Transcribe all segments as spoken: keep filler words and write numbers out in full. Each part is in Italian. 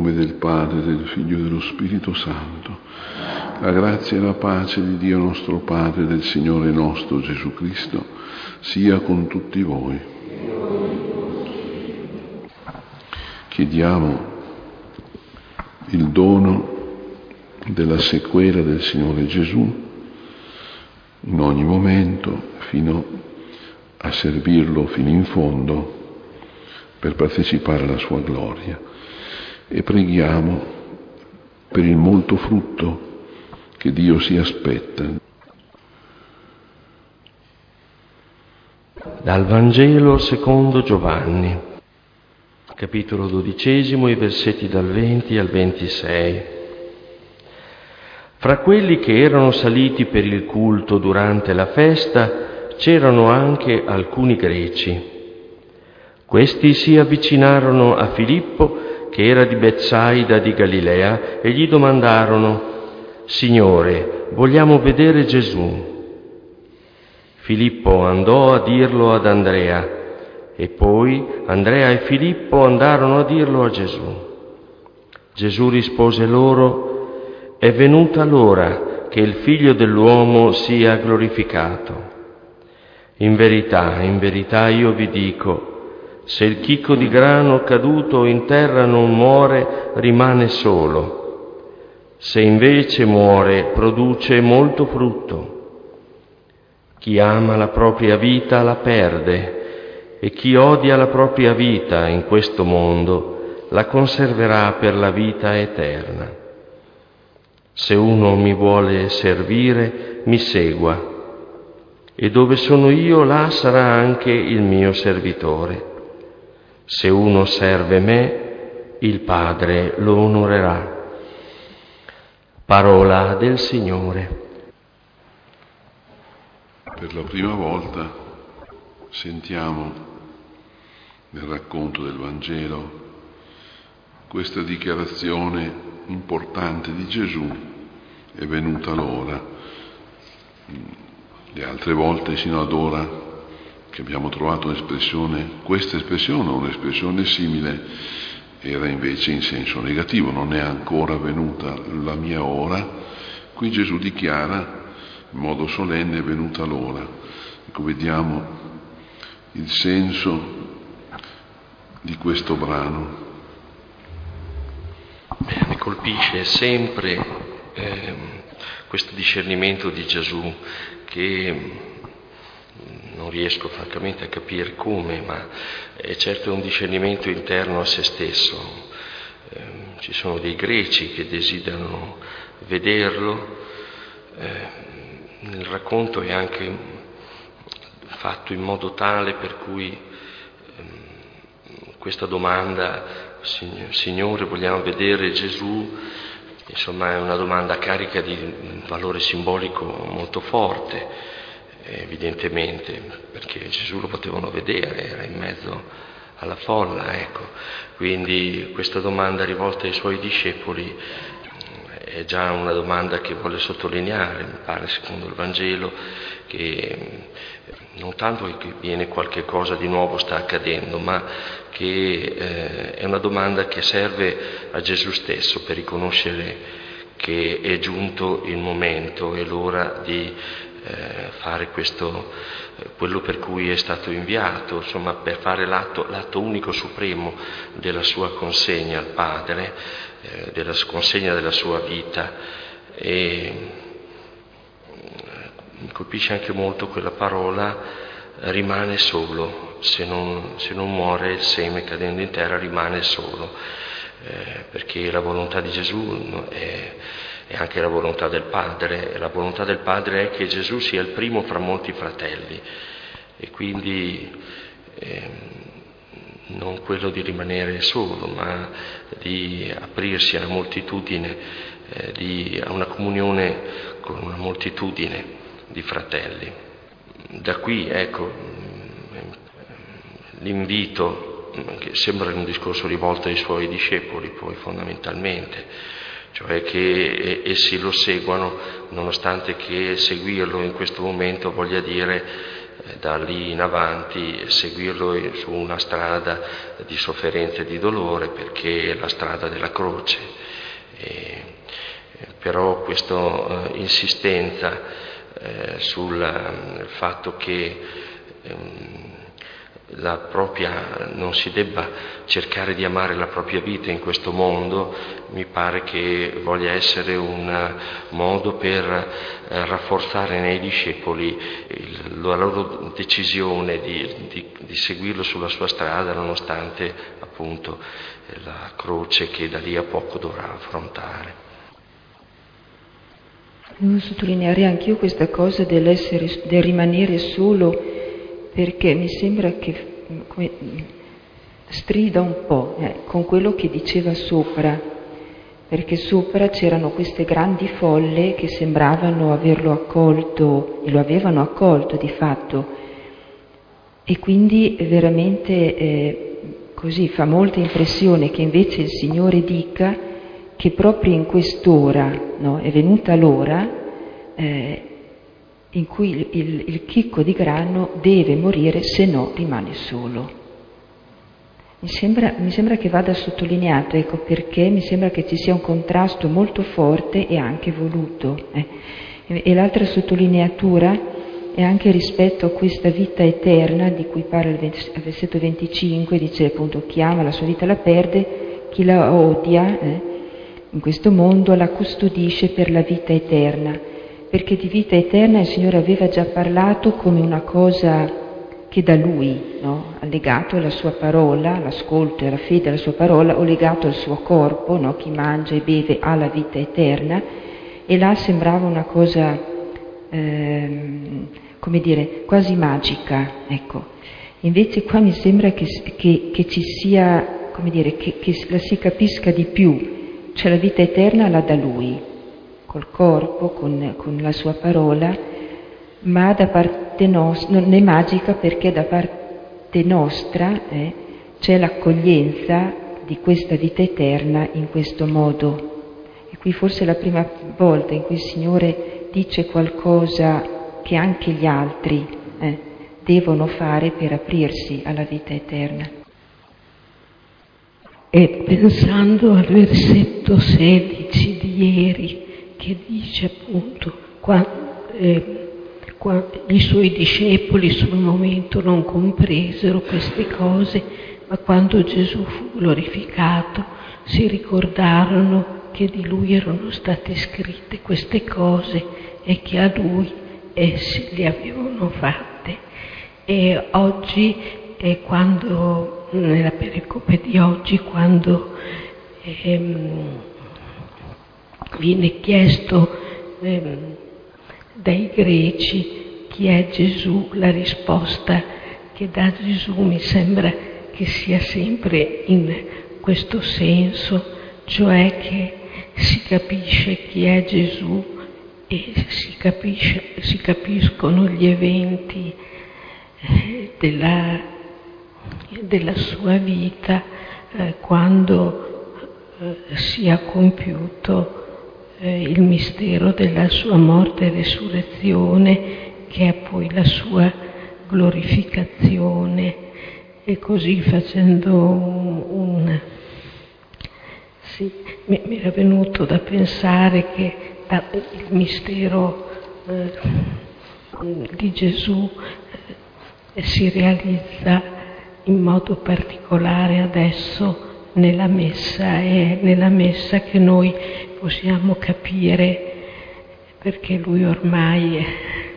nome del Padre, del Figlio e dello Spirito Santo. La grazia e la pace di Dio nostro Padre e del Signore nostro Gesù Cristo sia con tutti voi. Chiediamo il dono della sequela del Signore Gesù in ogni momento, fino a servirlo fino in fondo per partecipare alla sua gloria. E preghiamo per il molto frutto che Dio si aspetta. Dal Vangelo secondo Giovanni, capitolo dodicesimo, i versetti dal venti al ventisei. Fra quelli che erano saliti per il culto durante la festa c'erano anche alcuni greci. Questi si avvicinarono a Filippo, che era di Betsaida di Galilea, e gli domandarono: «Signore, vogliamo vedere Gesù». Filippo andò a dirlo ad Andrea, e poi Andrea e Filippo andarono a dirlo a Gesù. Gesù rispose loro: «È venuta l'ora che il Figlio dell'uomo sia glorificato. In verità, in verità io vi dico, se il chicco di grano caduto in terra non muore, rimane solo. Se invece muore, produce molto frutto. Chi ama la propria vita la perde, e chi odia la propria vita in questo mondo la conserverà per la vita eterna. Se uno mi vuole servire, mi segua, e dove sono io, là sarà anche il mio servitore. Se uno serve me, il Padre lo onorerà». Parola del Signore. Per la prima volta sentiamo nel racconto del Vangelo questa dichiarazione importante di Gesù: è venuta l'ora. Le altre volte sino ad ora che abbiamo trovato un'espressione, questa espressione o un'espressione simile, era invece in senso negativo: non è ancora venuta la mia ora. Qui Gesù dichiara in modo solenne: è venuta l'ora. Ecco, vediamo il senso di questo brano. Mi colpisce sempre eh, questo discernimento di Gesù, che non riesco francamente a capire come, ma è certo un discernimento interno a se stesso. Eh, ci sono dei greci che desiderano vederlo. Eh, nel racconto è anche fatto in modo tale per cui eh, questa domanda: Signore, vogliamo vedere Gesù, insomma è una domanda carica di valore simbolico molto forte, evidentemente, perché Gesù lo potevano vedere, era in mezzo alla folla, ecco. Quindi questa domanda rivolta ai suoi discepoli è già una domanda che vuole sottolineare, mi pare, secondo il Vangelo, che non tanto che viene qualche cosa di nuovo sta accadendo, ma che eh, è una domanda che serve a Gesù stesso per riconoscere che è giunto il momento e l'ora di eh, fare questo, eh, quello per cui è stato inviato, insomma per fare l'atto, l'atto unico supremo della sua consegna al Padre, eh, della consegna della sua vita. E mi colpisce anche molto quella parola: rimane solo. Se non, se non muore il seme cadendo in terra, rimane solo, eh, perché la volontà di Gesù è, è anche la volontà del Padre. La volontà del Padre è che Gesù sia il primo fra molti fratelli, e quindi eh, non quello di rimanere solo, ma di aprirsi alla moltitudine, eh, di, a una comunione con una moltitudine di fratelli. Da qui, ecco, l'invito, che sembra un discorso rivolto ai suoi discepoli, poi fondamentalmente, cioè che essi lo seguano, nonostante che seguirlo in questo momento voglia dire da lì in avanti seguirlo su una strada di sofferenza e di dolore, perché è la strada della croce. E, però questa eh, insistenza eh, sul eh, fatto che ehm, la propria, non si debba cercare di amare la propria vita in questo mondo, mi pare che voglia essere un modo per eh, rafforzare nei discepoli il, la loro decisione di, di, di seguirlo sulla sua strada, nonostante appunto la croce che da lì a poco dovrà affrontare. Devo sottolineare anch'io questa cosa dell'essere, del rimanere solo, perché mi sembra che come, strida un po' eh, con quello che diceva sopra, perché sopra c'erano queste grandi folle che sembravano averlo accolto, e lo avevano accolto di fatto, e quindi veramente eh, così fa molta impressione che invece il Signore dica che proprio in quest'ora, no, è venuta l'ora eh, in cui il, il, il chicco di grano deve morire, se no rimane solo. Mi sembra, mi sembra che vada sottolineato, ecco perché mi sembra che ci sia un contrasto molto forte e anche voluto. Eh. E, e l'altra sottolineatura è anche rispetto a questa vita eterna di cui parla il versetto venticinque, dice appunto: chi ama la sua vita la perde, chi la odia eh, in questo mondo la custodisce per la vita eterna. Perché di vita eterna il Signore aveva già parlato come una cosa che da Lui, no? Ha legato alla sua parola, all'ascolto e alla fede alla sua parola, o legato al suo corpo, no? Chi mangia e beve ha la vita eterna, e là sembrava una cosa, ehm, come dire, quasi magica, ecco. Invece qua mi sembra che, che, che ci sia, come dire, che, che la si capisca di più, cioè la vita eterna la dà Lui, col corpo, con, con la sua parola, ma da parte nostra, non è magica perché da parte nostra eh, c'è l'accoglienza di questa vita eterna in questo modo. E qui forse è la prima volta in cui il Signore dice qualcosa che anche gli altri eh, devono fare per aprirsi alla vita eterna. E pensando al versetto sedici di ieri, che dice appunto quando, eh, quando i suoi discepoli sul momento non compresero queste cose, ma quando Gesù fu glorificato si ricordarono che di lui erano state scritte queste cose e che a lui essi le avevano fatte. E oggi, eh, quando nella pericope di oggi, quando ehm, viene chiesto ehm, dai greci chi è Gesù, la risposta che dà Gesù mi sembra che sia sempre in questo senso, cioè che si capisce chi è Gesù e si, capisce, si capiscono gli eventi eh, della, della sua vita eh, quando eh, si è compiuto il mistero della sua morte e resurrezione, che è poi la sua glorificazione. E così facendo un, un sì, mi, mi era venuto da pensare che da, il mistero eh, di Gesù eh, si realizza in modo particolare adesso nella messa, e nella messa che noi possiamo capire, perché lui ormai è,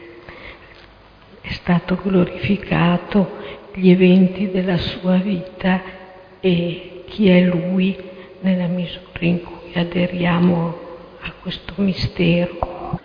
è stato glorificato, gli eventi della sua vita e chi è lui nella misura in cui aderiamo a questo mistero.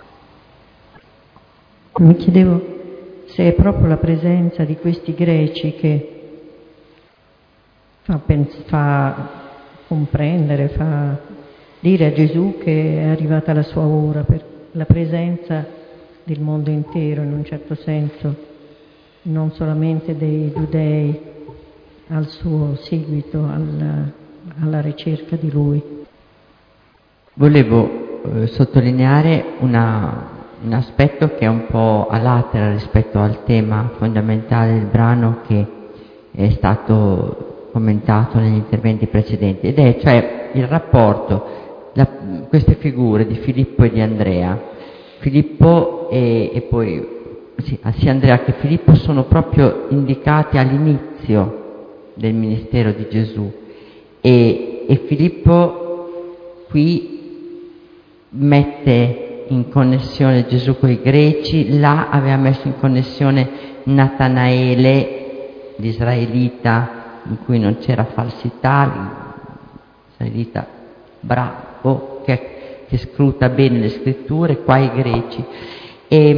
Mi chiedevo se è proprio la presenza di questi greci che fa, pens- fa comprendere, fa dire a Gesù che è arrivata la sua ora, per la presenza del mondo intero in un certo senso, non solamente dei giudei al suo seguito, alla, alla ricerca di lui. Volevo eh, sottolineare una, un aspetto che è un po' a latera rispetto al tema fondamentale del brano che è stato commentato negli interventi precedenti, ed è cioè il rapporto, la, queste figure di Filippo e di Andrea. Filippo e, e poi sì, sia Andrea che Filippo sono proprio indicati all'inizio del ministero di Gesù, e, e Filippo qui mette in connessione Gesù con i greci, là aveva messo in connessione Natanaele, l'israelita in cui non c'era falsità, l'israelita bravo, che, che scruta bene le scritture, qua i greci. E,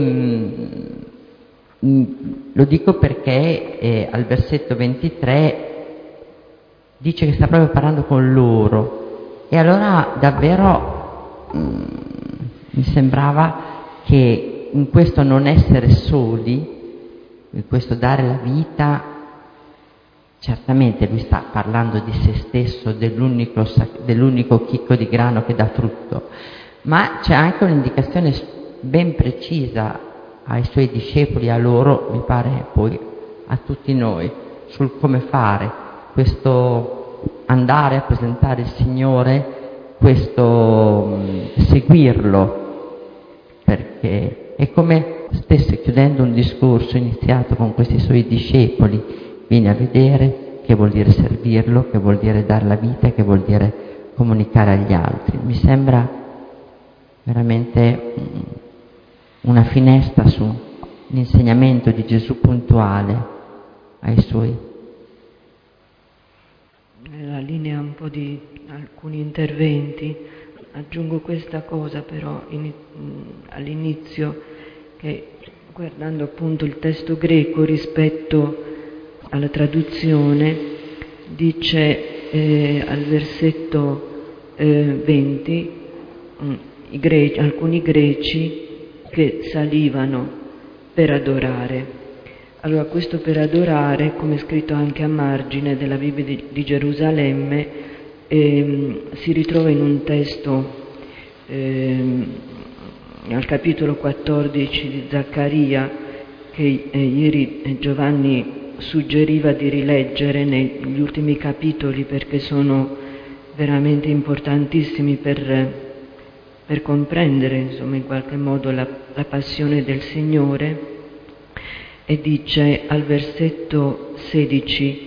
mh, lo dico perché eh, al versetto ventitré dice che sta proprio parlando con loro, e allora davvero mh, mi sembrava che in questo non essere soli, in questo dare la vita, certamente lui sta parlando di se stesso, dell'unico, dell'unico chicco di grano che dà frutto, ma c'è anche un'indicazione ben precisa ai suoi discepoli, a loro, mi pare poi a tutti noi, sul come fare questo andare a presentare il Signore, questo mh, seguirlo, perché è come stesse chiudendo un discorso iniziato con questi suoi discepoli. Vieni a vedere che vuol dire servirlo, che vuol dire dare la vita, che vuol dire comunicare agli altri. Mi sembra veramente una finestra sull'insegnamento di Gesù puntuale ai suoi. Nella linea un po' di alcuni interventi aggiungo questa cosa però in, all'inizio, che guardando appunto il testo greco rispetto alla traduzione dice eh, al versetto eh, venti mh, i greci, alcuni greci che salivano per adorare. Allora questo per adorare, come è scritto anche a margine della Bibbia di, di Gerusalemme, ehm, si ritrova in un testo ehm, al capitolo quattordici di Zaccaria, che eh, ieri Giovanni suggeriva di rileggere negli ultimi capitoli, perché sono veramente importantissimi per, per comprendere, insomma, in qualche modo la, la passione del Signore. E dice al versetto sedici: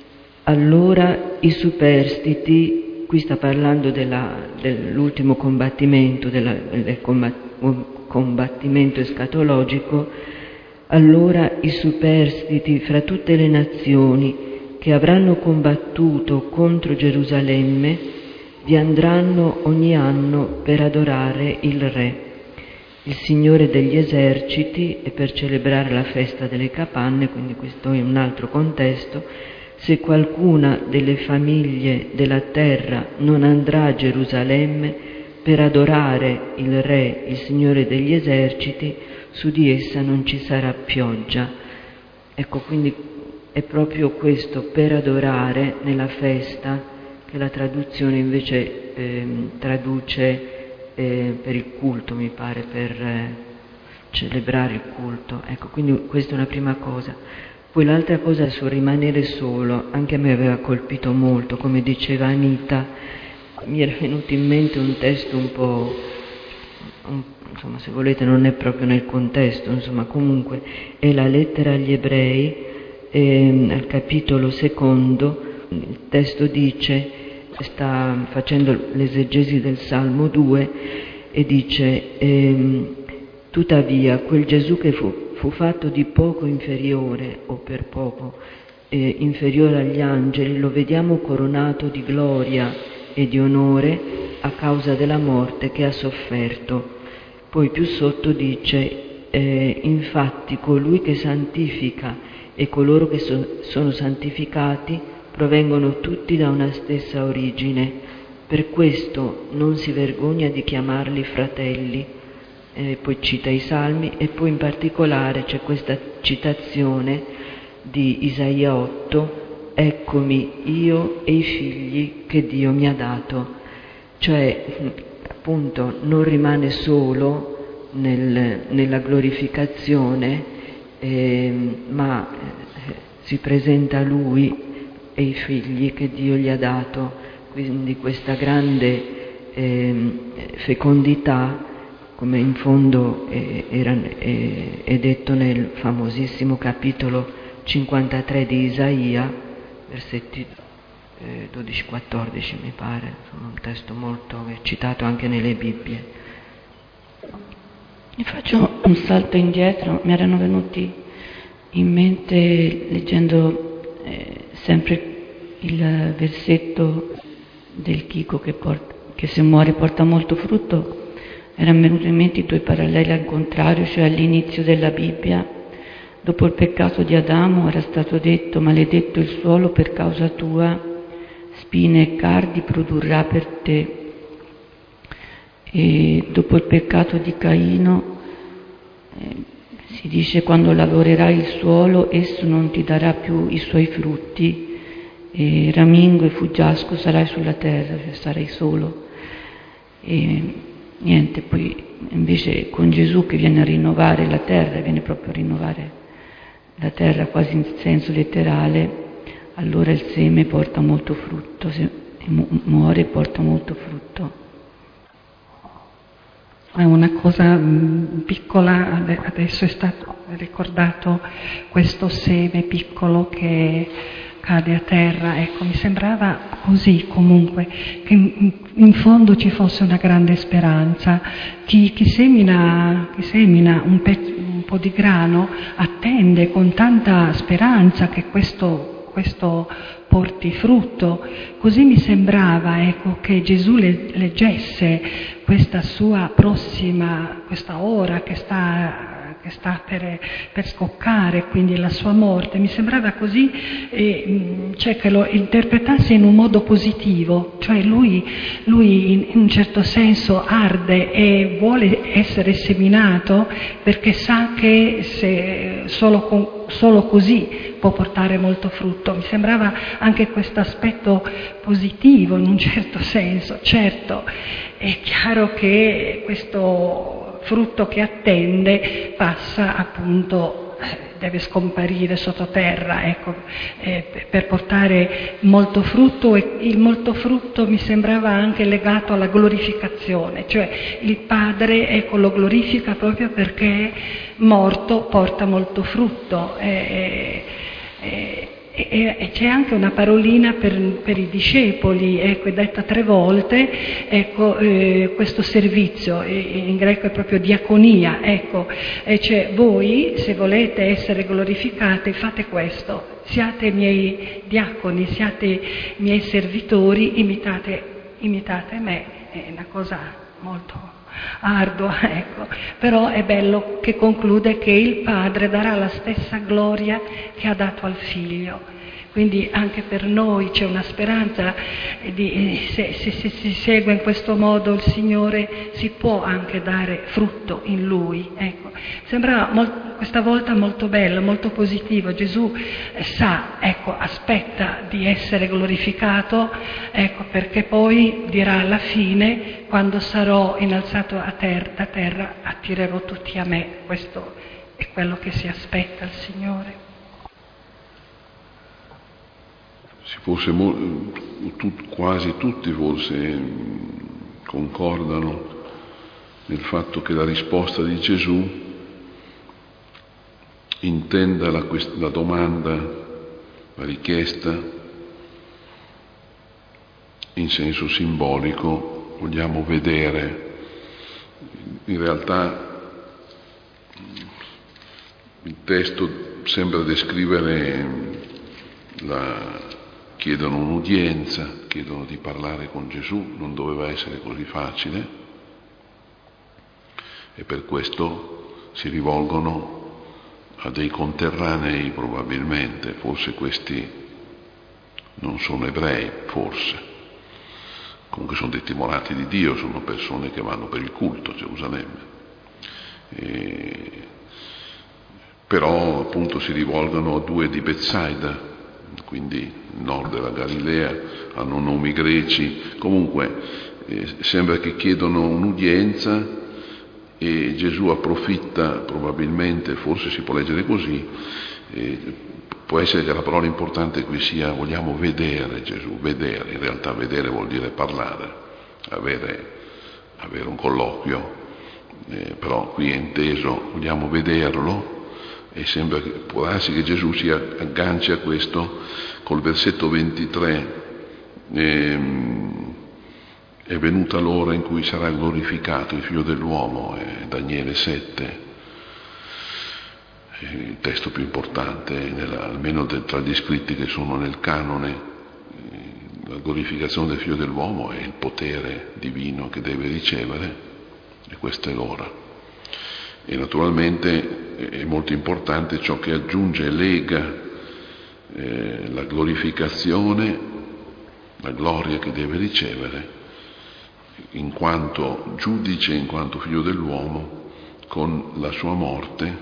allora i superstiti, qui sta parlando della, dell'ultimo combattimento, della, del combattimento escatologico, allora i superstiti fra tutte le nazioni che avranno combattuto contro Gerusalemme vi andranno ogni anno per adorare il Re, il Signore degli eserciti, e per celebrare la festa delle capanne. Quindi questo è un altro contesto. Se qualcuna delle famiglie della terra non andrà a Gerusalemme per adorare il Re, il Signore degli eserciti, su di essa non ci sarà pioggia. Ecco, quindi è proprio questo, per adorare, nella festa, che la traduzione invece eh, traduce Eh, per il culto, mi pare, per eh, celebrare il culto. Ecco, quindi questa è una prima cosa. Poi l'altra cosa sul rimanere solo, anche a me aveva colpito molto, come diceva Anita, mi era venuto in mente un testo un po', un, insomma, se volete non è proprio nel contesto, insomma, comunque è la lettera agli Ebrei, eh, al capitolo secondo. Il testo dice, sta facendo l'esegesi del Salmo due e dice ehm, tuttavia quel Gesù che fu, fu fatto di poco inferiore, o per poco eh, inferiore agli angeli, lo vediamo coronato di gloria e di onore a causa della morte che ha sofferto. Poi più sotto dice eh, infatti colui che santifica e coloro che so, sono santificati provengono tutti da una stessa origine, per questo non si vergogna di chiamarli fratelli. E poi cita i Salmi, e poi in particolare c'è questa citazione di Isaia otto: eccomi io e i figli che Dio mi ha dato. Cioè, appunto, non rimane solo, nel, nella glorificazione, eh, ma eh, si presenta a lui e i figli che Dio gli ha dato, quindi questa grande eh, fecondità, come in fondo eh, era, eh, è detto nel famosissimo capitolo cinquantatré di Isaia, versetti eh, dodici quattordici mi pare, insomma un testo molto è citato anche nelle Bibbie. E faccio un salto indietro, mi erano venuti in mente, leggendo eh, sempre il versetto del Chico che, porta, che se muore porta molto frutto, erano venuti in mente i tuoi paralleli al contrario, cioè all'inizio della Bibbia. Dopo il peccato di Adamo era stato detto: maledetto il suolo per causa tua, spine e cardi produrrà per te. E dopo il peccato di Caino eh, si dice: quando lavorerai il suolo esso non ti darà più i suoi frutti, e ramingo e fuggiasco sarai sulla terra, cioè sarai solo. E niente, poi invece con Gesù che viene a rinnovare la terra, viene proprio a rinnovare la terra quasi in senso letterale, allora il seme porta molto frutto, se muore porta molto frutto. È una cosa mh, piccola, adesso è stato ricordato questo seme piccolo che cade a terra, ecco, mi sembrava così comunque, che in, in fondo ci fosse una grande speranza. Chi, chi semina, chi semina un, pezzo, un po' di grano attende con tanta speranza che questo, questo porti frutto. Così mi sembrava, ecco, che Gesù le, leggesse questa sua prossima, questa ora che sta che sta per, per scoccare, quindi la sua morte, mi sembrava così, eh, cioè che lo interpretasse in un modo positivo, cioè lui, lui in, in un certo senso arde e vuole essere seminato perché sa che se solo, con, solo così può portare molto frutto. Mi sembrava anche questo aspetto positivo in un certo senso. Certo, è chiaro che questo frutto che attende passa appunto, deve scomparire sottoterra, ecco, eh, per portare molto frutto, e il molto frutto mi sembrava anche legato alla glorificazione, cioè il Padre, ecco, lo glorifica proprio perché morto porta molto frutto. Eh, eh, E, e c'è anche una parolina per, per i discepoli, ecco, è detta tre volte, ecco, eh, questo servizio, in greco è proprio diaconia, ecco, e cioè voi, se volete essere glorificati, fate questo, siate miei diaconi, siate miei servitori, imitate, imitate me, è una cosa molto ardua, ecco, però è bello che conclude che il Padre darà la stessa gloria che ha dato al Figlio. Quindi anche per noi c'è una speranza, di, se, se, se si segue in questo modo il Signore si può anche dare frutto in Lui. Ecco. Sembrava molt, questa volta molto bello, molto positivo. Gesù eh, sa, ecco, aspetta di essere glorificato, ecco, perché poi dirà alla fine: quando sarò innalzato a terra, da terra attirerò tutti a me. Questo è quello che si aspetta il Signore. Si fosse mo- tut- quasi tutti forse concordano nel fatto che la risposta di Gesù intenda la, quest- la domanda, la richiesta in senso simbolico. Vogliamo vedere, in realtà il testo sembra descrivere la chiedono un'udienza, chiedono di parlare con Gesù, non doveva essere così facile, e per questo si rivolgono a dei conterranei probabilmente, forse questi non sono ebrei, forse, comunque sono dei timorati di Dio, sono persone che vanno per il culto a Gerusalemme, e però appunto si rivolgono a due di Betsaida, quindi nord della Galilea, hanno nomi greci, comunque eh, sembra che chiedono un'udienza e Gesù approfitta probabilmente, forse si può leggere così, eh, può essere che la parola importante qui sia vogliamo vedere Gesù, vedere, in realtà vedere vuol dire parlare, avere, avere un colloquio, eh, però qui è inteso vogliamo vederlo, e sembra che può darsi che Gesù si agganci a questo col versetto ventitré, ehm, è venuta l'ora in cui sarà glorificato il Figlio dell'uomo, è Daniele sette, è il testo più importante, nella, almeno de, tra gli scritti che sono nel canone. La glorificazione del Figlio dell'uomo è il potere divino che deve ricevere, e questa è l'ora. E naturalmente è molto importante ciò che aggiunge e lega eh, la glorificazione, la gloria che deve ricevere, in quanto giudice, in quanto figlio dell'uomo, con la sua morte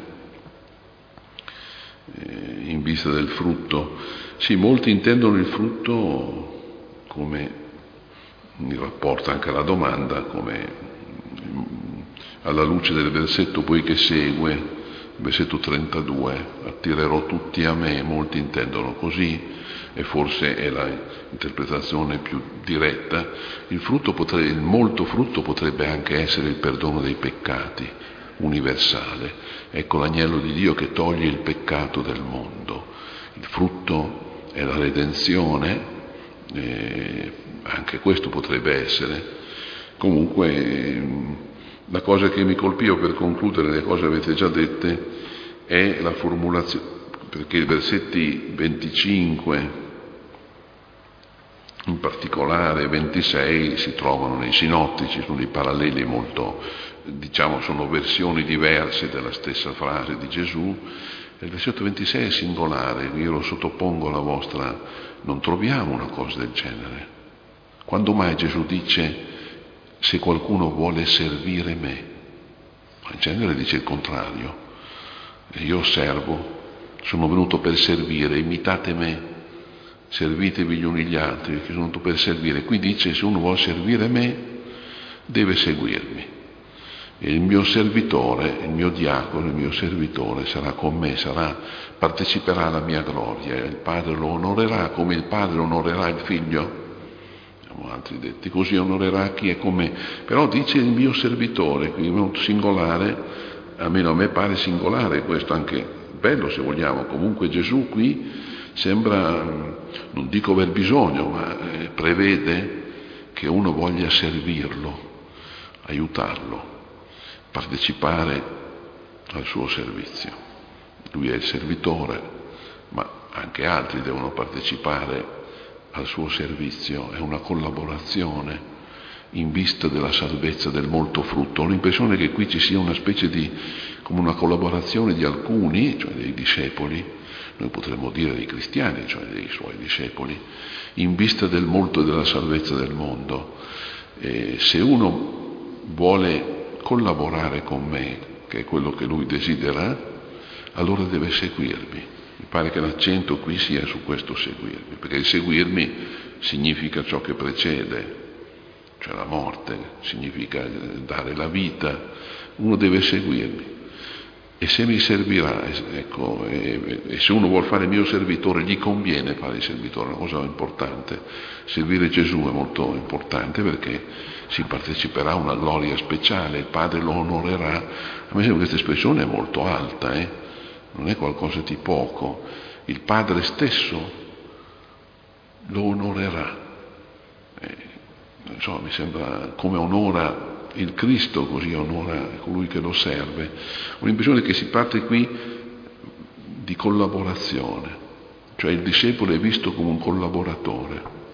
eh, in vista del frutto. Sì, molti intendono il frutto come, in rapporto anche alla domanda, come alla luce del versetto poi che segue, versetto trentadue, attirerò tutti a me, molti intendono così, e forse è l'interpretazione più diretta. Il frutto potrebbe, il molto frutto potrebbe anche essere il perdono dei peccati, universale. Ecco l'agnello di Dio che toglie il peccato del mondo. Il frutto è la redenzione, eh, anche questo potrebbe essere. Comunque la cosa che mi colpiva, per concludere le cose avete già dette, è la formulazione, perché i versetti venticinque in particolare ventisei si trovano nei sinottici, sono dei paralleli molto, diciamo, sono versioni diverse della stessa frase di Gesù. Il versetto ventisei è singolare, io lo sottopongo alla vostra, non troviamo una cosa del genere. Quando mai Gesù dice se qualcuno vuole servire me? In genere dice il contrario, io servo, sono venuto per servire, imitate me, servitevi gli uni gli altri, perché sono venuto per servire. Qui dice se uno vuole servire me deve seguirmi, e il mio servitore, il mio diacono, il mio servitore sarà con me, sarà, parteciperà alla mia gloria, il Padre lo onorerà come il Padre onorerà il Figlio. Abbiamo altri detti, così onorerà chi è con me. Però dice il mio servitore, quindi è molto singolare, almeno a me pare singolare questo, anche bello se vogliamo. Comunque Gesù qui sembra, non dico aver bisogno, ma prevede che uno voglia servirlo, aiutarlo, partecipare al suo servizio. Lui è il servitore, ma anche altri devono partecipare al suo servizio, è una collaborazione in vista della salvezza del molto frutto. Ho l'impressione che qui ci sia una specie di, come una collaborazione di alcuni, cioè dei discepoli, noi potremmo dire dei cristiani, cioè dei suoi discepoli, in vista del molto e della salvezza del mondo. E se uno vuole collaborare con me, che è quello che lui desidera, allora deve seguirmi. Mi pare che l'accento qui sia su questo seguirmi, perché il seguirmi significa ciò che precede, cioè la morte, significa dare la vita. Uno deve seguirmi, e se mi servirà, ecco, e, e se uno vuole fare il mio servitore, gli conviene fare il servitore, è una cosa importante. Servire Gesù è molto importante perché si parteciperà a una gloria speciale, il Padre lo onorerà. A me sembra questa espressione è molto alta, eh? Non è qualcosa di poco. Il Padre stesso lo onorerà. Eh, non so, mi sembra come onora il Cristo, così onora colui che lo serve. Ho l'impressione che si parte qui di collaborazione, cioè il discepolo è visto come un collaboratore.